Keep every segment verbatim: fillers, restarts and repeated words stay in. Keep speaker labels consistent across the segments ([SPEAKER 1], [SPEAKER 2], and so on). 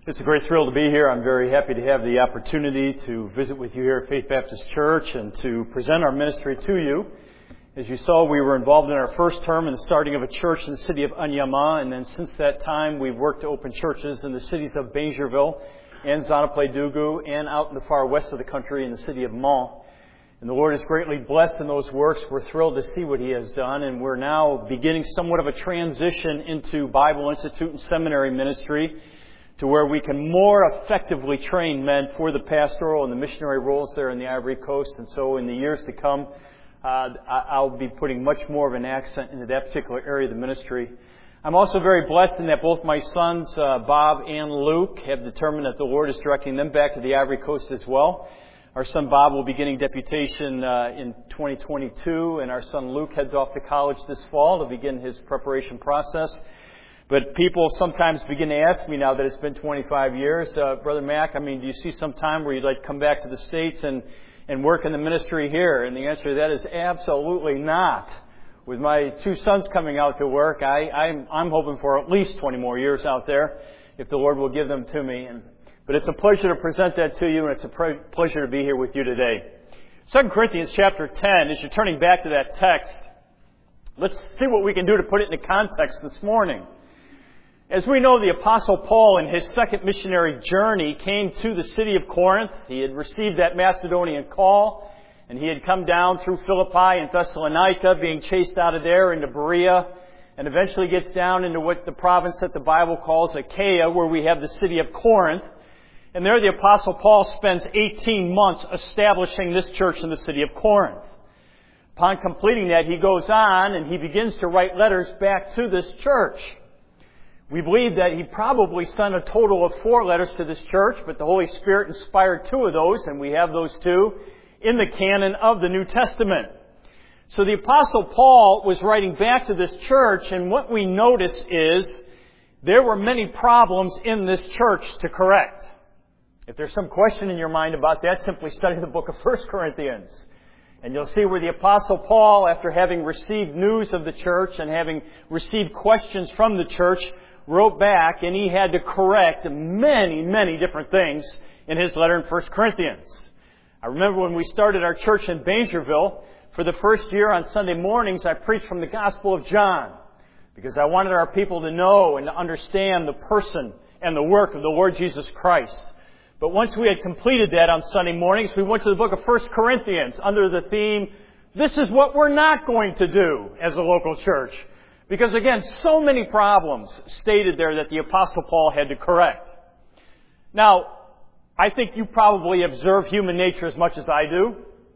[SPEAKER 1] It's a great thrill to be here. I'm very happy to have the opportunity to visit with you here at Faith Baptist Church and to present our ministry to you. As you saw, we were involved in our first term in the starting of a church in the city of Anyama, and then since that time we've worked to open churches in the cities of Baingerville and Zanapladugu and out in the far west of the country in the city of Mont. And the Lord has greatly blessed in those works. We're thrilled to see what He has done, and we're now beginning somewhat of a transition into Bible Institute and seminary ministry, to where we can more effectively train men for the pastoral and the missionary roles there in the Ivory Coast. And so in the years to come, uh, I'll be putting much more of an accent into that particular area of the ministry. I'm also very blessed in that both my sons, uh, Bob and Luke, have determined that the Lord is directing them back to the Ivory Coast as well. Our son Bob will be getting deputation uh, in twenty twenty-two, and our son Luke heads off to college this fall to begin his preparation process. But people sometimes begin to ask me now that it's been twenty-five years, uh, Brother Mac, I mean, do you see some time where you'd like to come back to the States and, and work in the ministry here? And the answer to that is absolutely not. With my two sons coming out to work, I, I'm, I'm hoping for at least twenty more years out there, if the Lord will give them to me. And, but it's a pleasure to present that to you, and it's a pre- pleasure to be here with you today. Second Corinthians chapter ten, as you're turning back to that text, let's see what we can do to put it into context this morning. As we know, the Apostle Paul, in his second missionary journey, came to the city of Corinth. He had received that Macedonian call, and he had come down through Philippi and Thessalonica, being chased out of there into Berea, and eventually gets down into what the province that the Bible calls Achaia, where we have the city of Corinth. And there the Apostle Paul spends eighteen months establishing this church in the city of Corinth. Upon completing that, he goes on and he begins to write letters back to this church. We believe that he probably sent a total of four letters to this church, but the Holy Spirit inspired two of those, and we have those two in the canon of the New Testament. So the Apostle Paul was writing back to this church, and what we notice is there were many problems in this church to correct. If there's some question in your mind about that, simply study the book of First Corinthians. And you'll see where the Apostle Paul, after having received news of the church and having received questions from the church, wrote back, and he had to correct many, many different things in his letter in First Corinthians. I remember when we started our church in Baingerville, for the first year on Sunday mornings, I preached from the Gospel of John, because I wanted our people to know and to understand the person and the work of the Lord Jesus Christ. But once we had completed that on Sunday mornings, we went to the book of First Corinthians under the theme, this is what we're not going to do as a local church. Because again, so many problems stated there that the Apostle Paul had to correct. Now, I think you probably observe human nature as much as I do.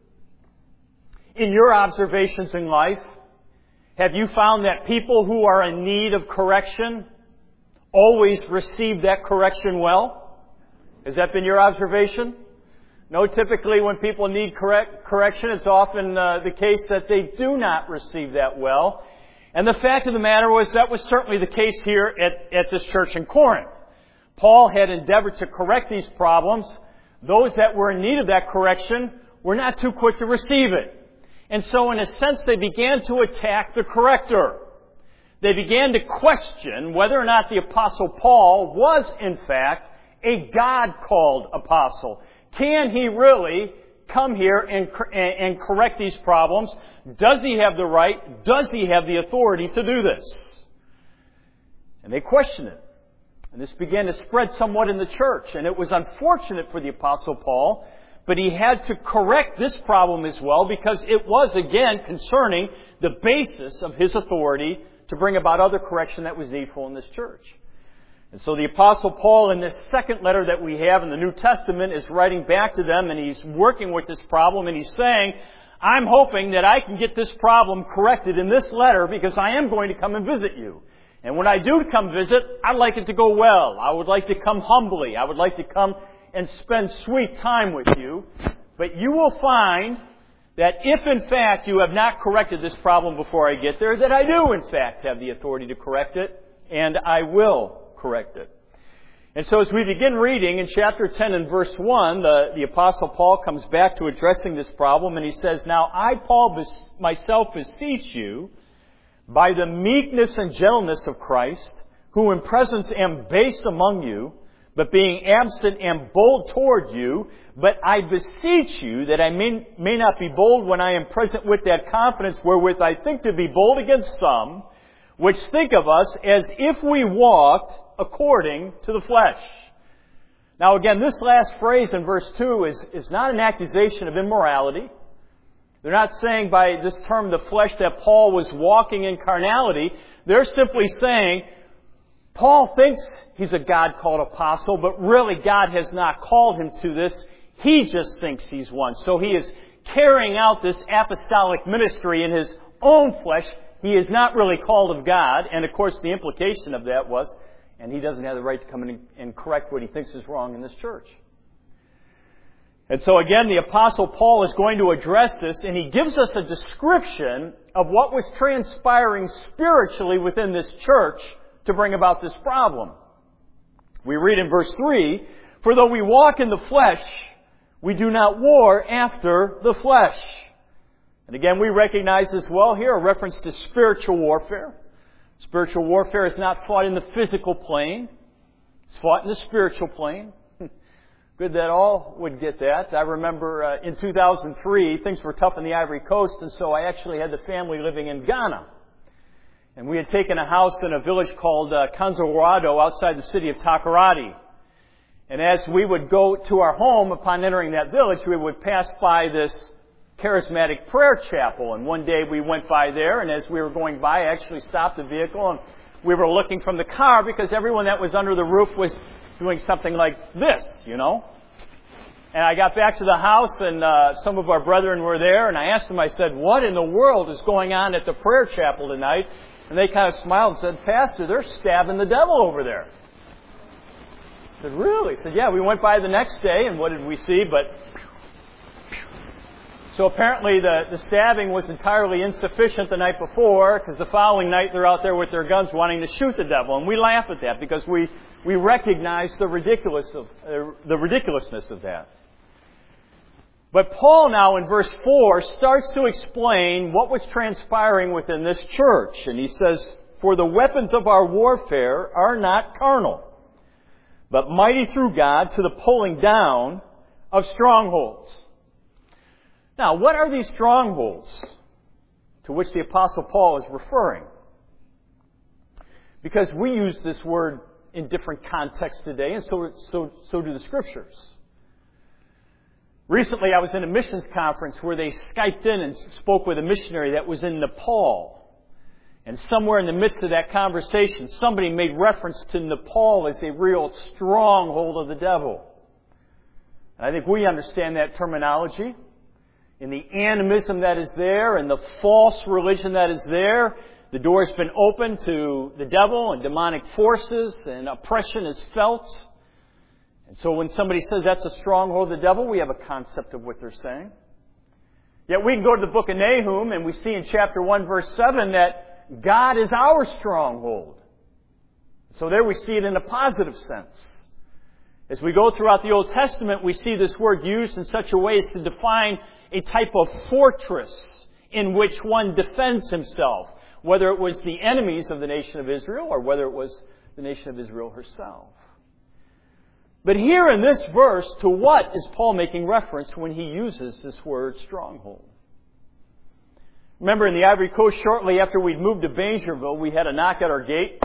[SPEAKER 1] In your observations in life, have you found that people who are in need of correction always receive that correction well? Has that been your observation? No, typically when people need correct, correction, it's often uh, the case that they do not receive that well. And the fact of the matter was that was certainly the case here at, at this church in Corinth. Paul had endeavored to correct these problems. Those that were in need of that correction were not too quick to receive it. And so in a sense they began to attack the corrector. They began to question whether or not the Apostle Paul was in fact a God-called apostle. Can he really come here and, and correct these problems? Does he have the right? Does he have the authority to do this? And they questioned it. And this began to spread somewhat in the church. And it was unfortunate for the Apostle Paul, but he had to correct this problem as well, because it was, again, concerning the basis of his authority to bring about other correction that was needful in this church. And so the Apostle Paul, in this second letter that we have in the New Testament, is writing back to them, and he's working with this problem, and he's saying, I'm hoping that I can get this problem corrected in this letter, because I am going to come and visit you. And when I do come visit, I'd like it to go well. I would like to come humbly. I would like to come and spend sweet time with you. But you will find that if in fact you have not corrected this problem before I get there, that I do in fact have the authority to correct it, and I will correct it. And so as we begin reading in chapter ten and verse one, the, the Apostle Paul comes back to addressing this problem, and he says, Now I, Paul, bes- myself beseech you, by the meekness and gentleness of Christ, who in presence am base among you, but being absent am bold toward you. But I beseech you that I may, may not be bold when I am present with that confidence wherewith I think to be bold against some, which think of us as if we walked according to the flesh. Now again, this last phrase in verse two is, is not an accusation of immorality. They're not saying by this term, the flesh, that Paul was walking in carnality. They're simply saying, Paul thinks he's a God-called apostle, but really God has not called him to this. He just thinks he's one. So he is carrying out this apostolic ministry in his own flesh. He is not really called of God. And of course, the implication of that was, and he doesn't have the right to come in and correct what he thinks is wrong in this church. And so again, the Apostle Paul is going to address this, and he gives us a description of what was transpiring spiritually within this church to bring about this problem. We read in verse three, "For though we walk in the flesh, we do not war after the flesh." And again, we recognize as well here a reference to spiritual warfare. Spiritual warfare is not fought in the physical plane. It's fought in the spiritual plane. Good that all would get that. I remember uh, in two thousand three, things were tough in the Ivory Coast, and so I actually had the family living in Ghana. And we had taken a house in a village called uh, Kanzawado outside the city of Takoradi. And as we would go to our home upon entering that village, we would pass by this charismatic prayer chapel. And one day we went by there, and as we were going by, I actually stopped the vehicle, and we were looking from the car because everyone that was under the roof was doing something like this, you know. And I got back to the house, and uh, some of our brethren were there, and I asked them, I said, "What in the world is going on at the prayer chapel tonight?" And they kind of smiled and said, "Pastor, they're stabbing the devil over there." I said, "Really?" I said, "Yeah, we went by the next day, and what did we see? But..." So apparently the, the stabbing was entirely insufficient the night before, because the following night they're out there with their guns wanting to shoot the devil. And we laugh at that because we, we recognize the ridiculous of, uh, the ridiculousness of that. But Paul now in verse four starts to explain what was transpiring within this church. And he says, "For the weapons of our warfare are not carnal, but mighty through God to the pulling down of strongholds." Now, what are these strongholds to which the Apostle Paul is referring? Because we use this word in different contexts today, and so, so, so do the Scriptures. Recently, I was in a missions conference where they Skyped in and spoke with a missionary that was in Nepal. And somewhere in the midst of that conversation, somebody made reference to Nepal as a real stronghold of the devil. And I think we understand that terminology. In the animism that is there and the false religion that is there, the door has been opened to the devil and demonic forces, and oppression is felt. And so when somebody says that's a stronghold of the devil, we have a concept of what they're saying. Yet we can go to the book of Nahum, and we see in chapter one, verse seven, that God is our stronghold. So there we see it in a positive sense. As we go throughout the Old Testament, we see this word used in such a way as to define a type of fortress in which one defends himself, whether it was the enemies of the nation of Israel or whether it was the nation of Israel herself. But here in this verse, to what is Paul making reference when he uses this word stronghold? Remember, in the Ivory Coast, shortly after we'd moved to Bangerville, we had a knock at our gate.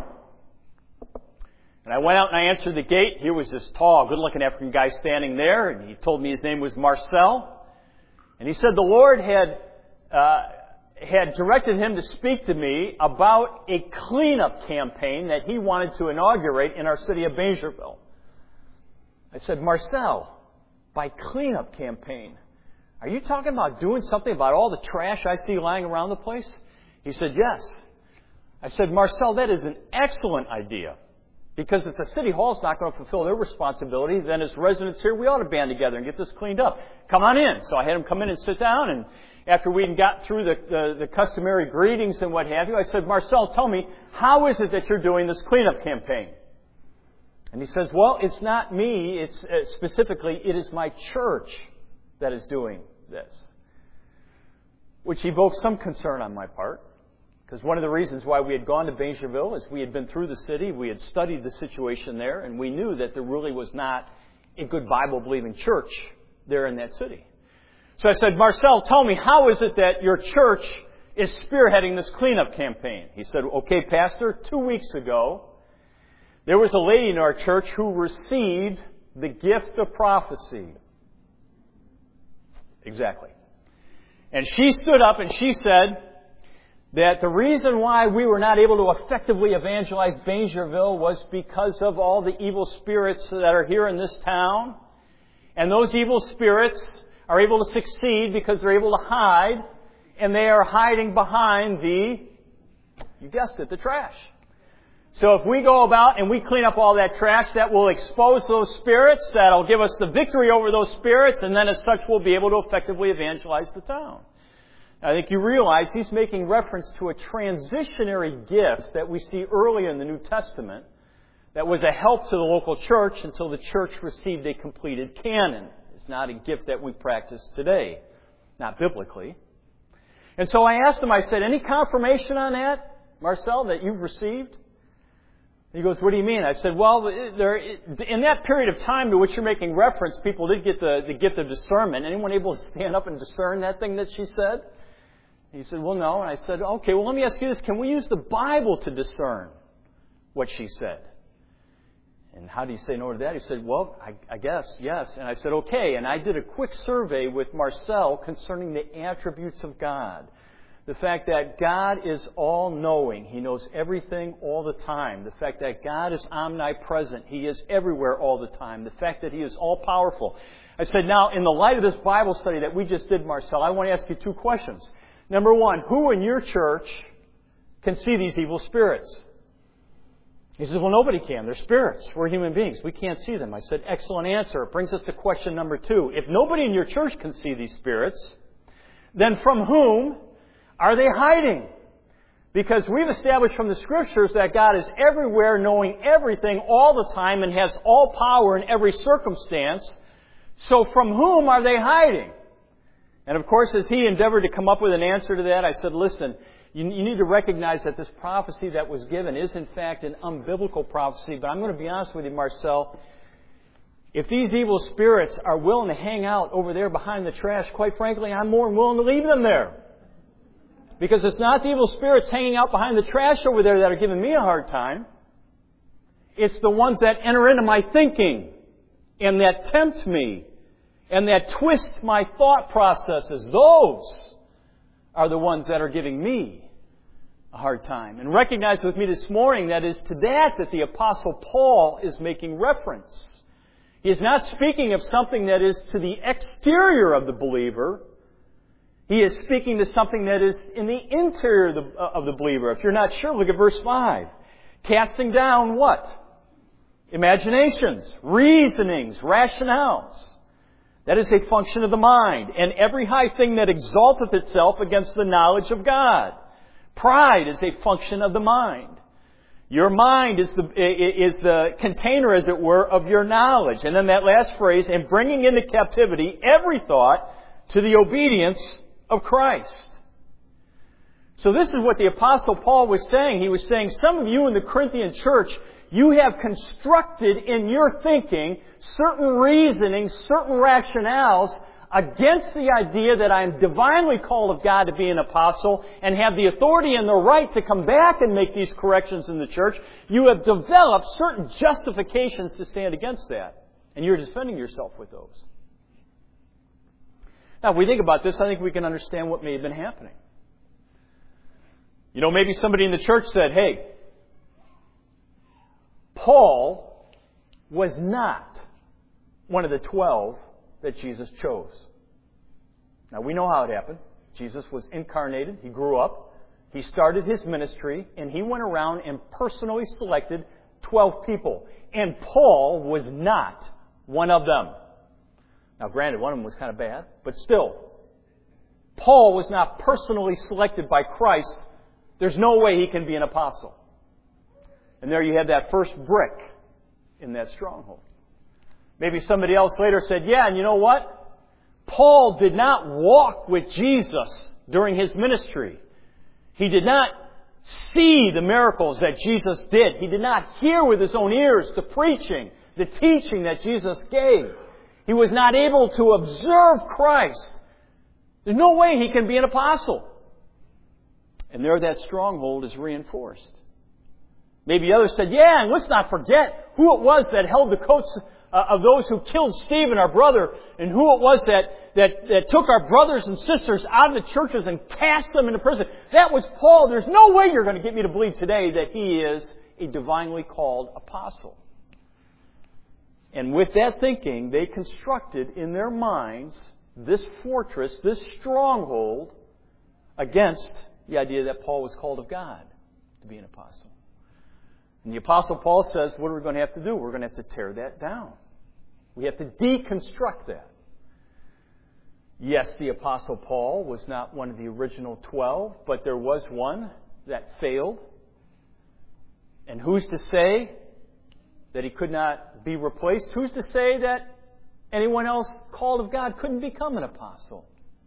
[SPEAKER 1] And I went out and I answered the gate. Here was this tall, good-looking African guy standing there, and he told me his name was Marcel. And he said the Lord had uh, had directed him to speak to me about a cleanup campaign that he wanted to inaugurate in our city of Bangerville. I said, "Marcel, by cleanup campaign, are you talking about doing something about all the trash I see lying around the place?" He said, "Yes." I said, "Marcel, that is an excellent idea. Because if the city hall's not going to fulfill their responsibility, then as residents here, we ought to band together and get this cleaned up. Come on in." So I had him come in and sit down, and after we got through the, the, the customary greetings and what have you, I said, "Marcel, tell me, how is it that you're doing this cleanup campaign?" And he says, "Well, it's not me. It's uh, specifically, it is my church that is doing this." Which evokes some concern on my part. Because one of the reasons why we had gone to Baingerville is we had been through the city, we had studied the situation there, and we knew that there really was not a good Bible-believing church there in that city. So I said, Marcel, tell me, how is it that your church is spearheading this cleanup campaign? He said, okay, Pastor, two weeks ago, there was a lady in our church who received the gift of prophecy. Exactly. And she stood up and she said that the reason why we were not able to effectively evangelize Baingerville was because of all the evil spirits that are here in this town. And those evil spirits are able to succeed because they're able to hide, and they are hiding behind the, you guessed it, the trash. So if we go about and we clean up all that trash, that will expose those spirits, that'll give us the victory over those spirits, and then as such we'll be able to effectively evangelize the town. I think you realize he's making reference to a transitionary gift that we see early in the New Testament that was a help to the local church until the church received a completed canon. It's not a gift that we practice today, not biblically. And so I asked him, I said, any confirmation on that, Marcel, that you've received? He goes, what do you mean? I said, well, there, in that period of time to which you're making reference, people did get the, the gift of discernment. Anyone able to stand up and discern that thing that she said? He said, well, no. And I said, okay, well, let me ask you this. Can we use the Bible to discern what she said? And how do you say no to that? He said, well, I, I guess, yes. And I said, okay. And I did a quick survey with Marcel concerning the attributes of God. The fact that God is all-knowing. He knows everything all the time. The fact that God is omnipresent. He is everywhere all the time. The fact that He is all-powerful. I said, now, in the light of this Bible study that we just did, Marcel, I want to ask you two questions. Number one, who in your church can see these evil spirits? He says, well, nobody can. They're spirits. We're human beings. We can't see them. I said, excellent answer. It brings us to question number two. If nobody in your church can see these spirits, then from whom are they hiding? Because we've established from the Scriptures that God is everywhere, knowing everything all the time, and has all power in every circumstance. So from whom are they hiding? And of course, as he endeavored to come up with an answer to that, I said, listen, you, you need to recognize that this prophecy that was given is in fact an unbiblical prophecy. But I'm going to be honest with you, Marcel. If these evil spirits are willing to hang out over there behind the trash, quite frankly, I'm more than willing to leave them there. Because it's not the evil spirits hanging out behind the trash over there that are giving me a hard time. It's the ones that enter into my thinking and that tempt me and that twist my thought processes. Those are the ones that are giving me a hard time. And recognize with me this morning that is to that that the Apostle Paul is making reference. He is not speaking of something that is to the exterior of the believer. He is speaking to something that is in the interior of the, of the believer. If you're not sure, look at verse five. Casting down what? Imaginations, reasonings, rationales. That is a function of the mind. And every high thing that exalteth itself against the knowledge of God. Pride is a function of the mind. Your mind is the, is the container, as it were, of your knowledge. And then that last phrase, and bringing into captivity every thought to the obedience of Christ. So this is what the Apostle Paul was saying. He was saying, some of you in the Corinthian church, you have constructed in your thinking certain reasonings, certain rationales against the idea that I am divinely called of God to be an apostle and have the authority and the right to come back and make these corrections in the church. You have developed certain justifications to stand against that. And you're defending yourself with those. Now, if we think about this, I think we can understand what may have been happening. You know, maybe somebody in the church said, hey, Paul was not one of the twelve that Jesus chose. Now, we know how it happened. Jesus was incarnated. He grew up. He started his ministry, and he went around and personally selected twelve people. And Paul was not one of them. Now, granted, one of them was kind of bad, but still, Paul was not personally selected by Christ. There's no way he can be an apostle. And there you have that first brick in that stronghold. Maybe somebody else later said, yeah, and you know what? Paul did not walk with Jesus during his ministry. He did not see the miracles that Jesus did. He did not hear with his own ears the preaching, the teaching that Jesus gave. He was not able to observe Christ. There's no way he can be an apostle. And there that stronghold is reinforced. Maybe others said, yeah, and let's not forget who it was that held the coats uh, of those who killed Stephen, our brother, and who it was that, that, that took our brothers and sisters out of the churches and cast them into prison. That was Paul. There's no way you're going to get me to believe today that he is a divinely called apostle. And with that thinking, they constructed in their minds this fortress, this stronghold against the idea that Paul was called of God to be an apostle. And the Apostle Paul says, what are we going to have to do? We're going to have to tear that down. We have to deconstruct that. Yes, the Apostle Paul was not one of the original twelve, but there was one that failed. And who's to say that he could not be replaced? Who's to say that anyone else called of God couldn't become an apostle?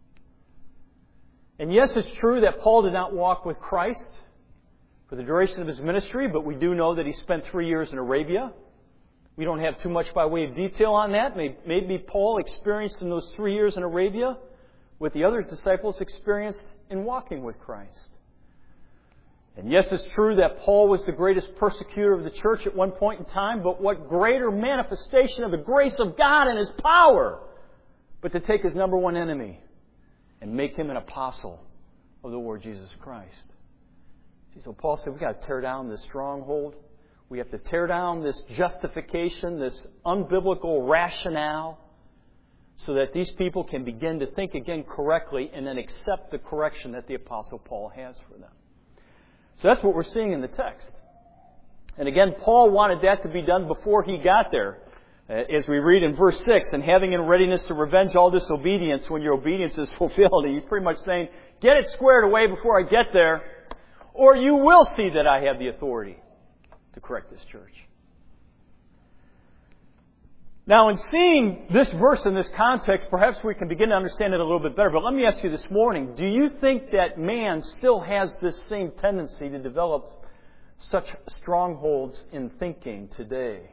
[SPEAKER 1] And yes, it's true that Paul did not walk with Christ for the duration of his ministry, but we do know that he spent three years in Arabia. We don't have too much by way of detail on that. Maybe Paul experienced in those three years in Arabia what the other disciples experienced in walking with Christ. And yes, it's true that Paul was the greatest persecutor of the church at one point in time, but what greater manifestation of the grace of God and His power but to take his number one enemy and make him an apostle of the Lord Jesus Christ. See, so Paul said, we've got to tear down this stronghold. We have to tear down this justification, this unbiblical rationale, so that these people can begin to think again correctly and then accept the correction that the Apostle Paul has for them. So that's what we're seeing in the text. And again, Paul wanted that to be done before he got there. As we read in verse six, and having in readiness to revenge all disobedience when your obedience is fulfilled. He's pretty much saying, get it squared away before I get there, or you will see that I have the authority to correct this church. Now, in seeing this verse in this context, perhaps we can begin to understand it a little bit better. But let me ask you this morning, do you think that man still has this same tendency to develop such strongholds in thinking today?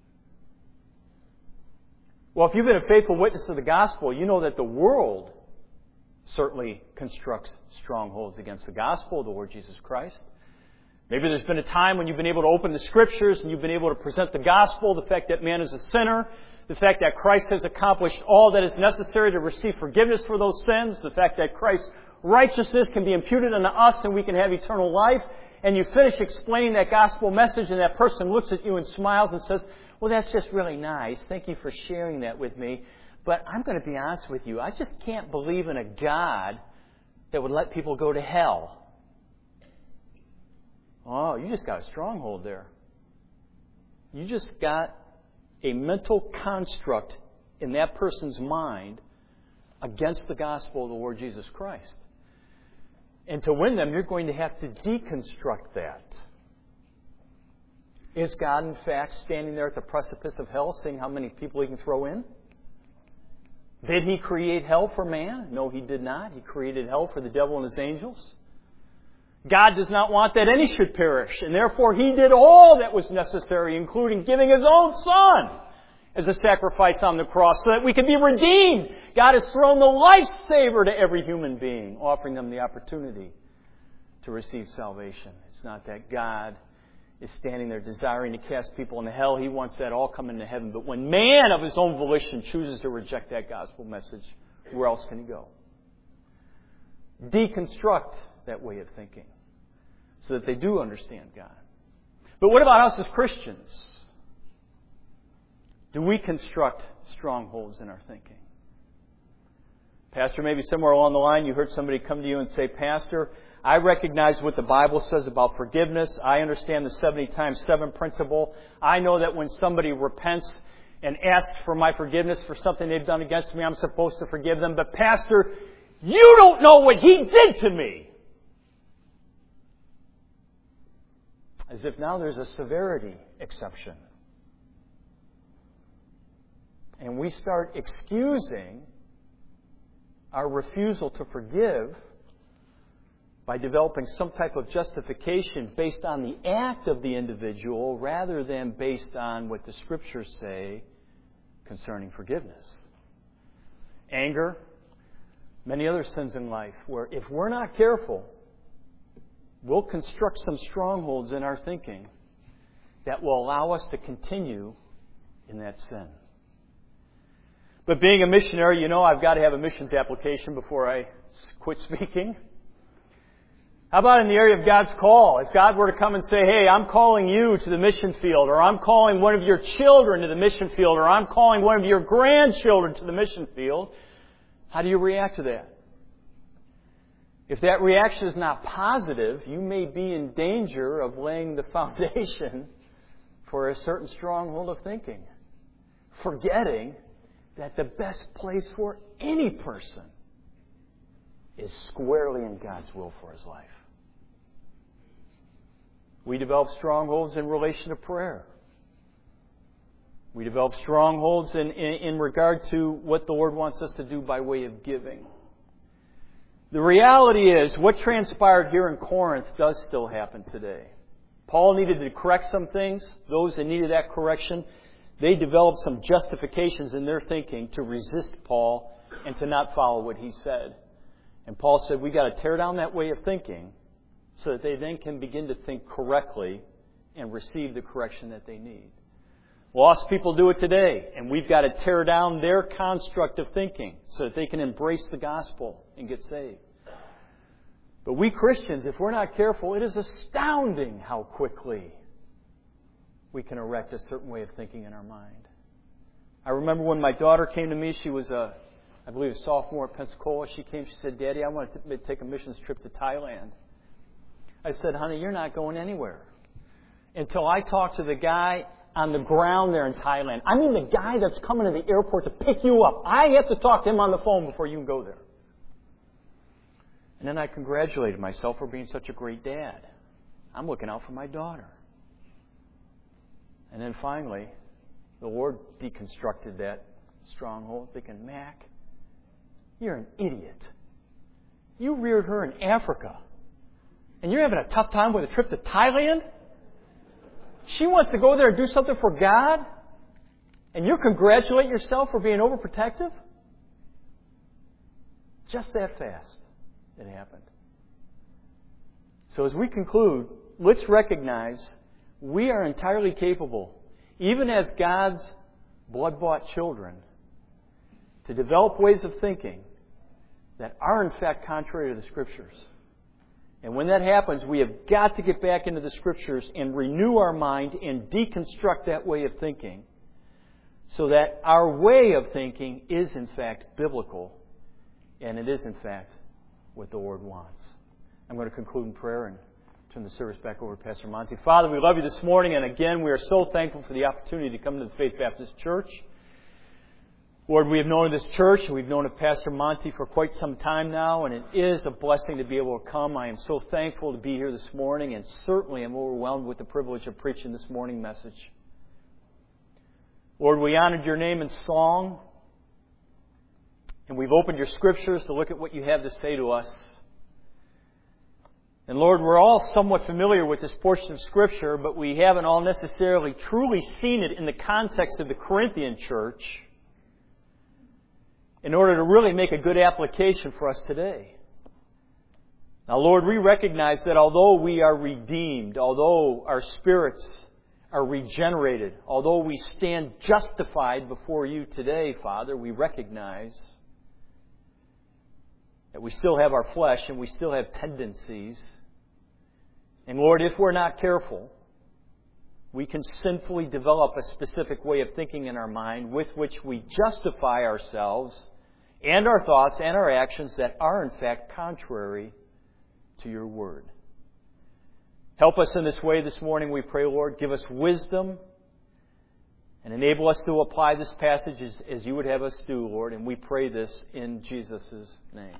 [SPEAKER 1] Well, if you've been a faithful witness to the gospel, you know that the world certainly constructs strongholds against the gospel of the Lord Jesus Christ. Maybe there's been a time when you've been able to open the Scriptures and you've been able to present the gospel, the fact that man is a sinner, the fact that Christ has accomplished all that is necessary to receive forgiveness for those sins, the fact that Christ's righteousness can be imputed unto us and we can have eternal life. And you finish explaining that gospel message and that person looks at you and smiles and says, well, that's just really nice. Thank you for sharing that with me. But I'm going to be honest with you. I just can't believe in a God that would let people go to hell. Oh, you just got a stronghold there. You just got a mental construct in that person's mind against the gospel of the Lord Jesus Christ. And to win them, you're going to have to deconstruct that. Is God, in fact, standing there at the precipice of hell, seeing how many people He can throw in? Did He create hell for man? No, He did not. He created hell for the devil and his angels. God does not want that any should perish, and therefore He did all that was necessary, including giving His own Son as a sacrifice on the cross so that we could be redeemed. God has thrown the lifesaver to every human being, offering them the opportunity to receive salvation. It's not that God is standing there desiring to cast people into hell. He wants that all come into heaven. But when man of his own volition chooses to reject that gospel message, where else can he go? Deconstruct that way of thinking so that they do understand God. But what about us as Christians? Do we construct strongholds in our thinking? Pastor, maybe somewhere along the line you heard somebody come to you and say, Pastor, I recognize what the Bible says about forgiveness. I understand the seventy times seven principle. I know that when somebody repents and asks for my forgiveness for something they've done against me, I'm supposed to forgive them. But Pastor, you don't know what he did to me. As if now there's a severity exception. And we start excusing our refusal to forgive by developing some type of justification based on the act of the individual rather than based on what the Scriptures say concerning forgiveness. Anger, many other sins in life, where if we're not careful, we'll construct some strongholds in our thinking that will allow us to continue in that sin. But being a missionary, you know I've got to have a missions application before I quit speaking. How about in the area of God's call? If God were to come and say, hey, I'm calling you to the mission field, or I'm calling one of your children to the mission field, or I'm calling one of your grandchildren to the mission field, how do you react to that? If that reaction is not positive, you may be in danger of laying the foundation for a certain stronghold of thinking, forgetting that the best place for any person is squarely in God's will for his life. We develop strongholds in relation to prayer. We develop strongholds in, in, in regard to what the Lord wants us to do by way of giving. The reality is, what transpired here in Corinth does still happen today. Paul needed to correct some things. Those that needed that correction, they developed some justifications in their thinking to resist Paul and to not follow what he said. And Paul said, we've got to tear down that way of thinking so that they then can begin to think correctly and receive the correction that they need. Lost people do it today, and we've got to tear down their construct of thinking so that they can embrace the gospel and get saved. But we Christians, if we're not careful, it is astounding how quickly we can erect a certain way of thinking in our mind. I remember when my daughter came to me, she was a, I believe, a sophomore at Pensacola. She came, she said, Daddy, I want to take a missions trip to Thailand. I said, honey, you're not going anywhere until I talk to the guy on the ground there in Thailand. I mean the guy that's coming to the airport to pick you up. I have to talk to him on the phone before you can go there. And then I congratulated myself for being such a great dad. I'm looking out for my daughter. And then finally, the Lord deconstructed that stronghold, thinking, Mac, you're an idiot. You reared her in Africa, and you're having a tough time with a trip to Thailand? She wants to go there and do something for God, and you congratulate yourself for being overprotective? Just that fast it happened. So as we conclude, let's recognize we are entirely capable, even as God's blood-bought children, to develop ways of thinking that are in fact contrary to the Scriptures. And when that happens, we have got to get back into the Scriptures and renew our mind and deconstruct that way of thinking so that our way of thinking is in fact biblical and it is in fact what the Lord wants. I'm going to conclude in prayer and turn the service back over to Pastor Monty. Father, we love you this morning, and again, we are so thankful for the opportunity to come to the Faith Baptist Church. Lord, we have known this church, and we've known of Pastor Monty for quite some time now, and it is a blessing to be able to come. I am so thankful to be here this morning, and certainly am overwhelmed with the privilege of preaching this morning message. Lord, we honored your name in song, and we've opened your Scriptures to look at what you have to say to us. And Lord, we're all somewhat familiar with this portion of Scripture, but we haven't all necessarily truly seen it in the context of the Corinthian church in order to really make a good application for us today. Now, Lord, we recognize that although we are redeemed, although our spirits are regenerated, although we stand justified before you today, Father, we recognize that we still have our flesh and we still have tendencies. And Lord, if we're not careful, we can sinfully develop a specific way of thinking in our mind with which we justify ourselves and our thoughts and our actions that are in fact contrary to your word. Help us in this way this morning, we pray, Lord. Give us wisdom and enable us to apply this passage as, as you would have us do, Lord. And we pray this in Jesus' name.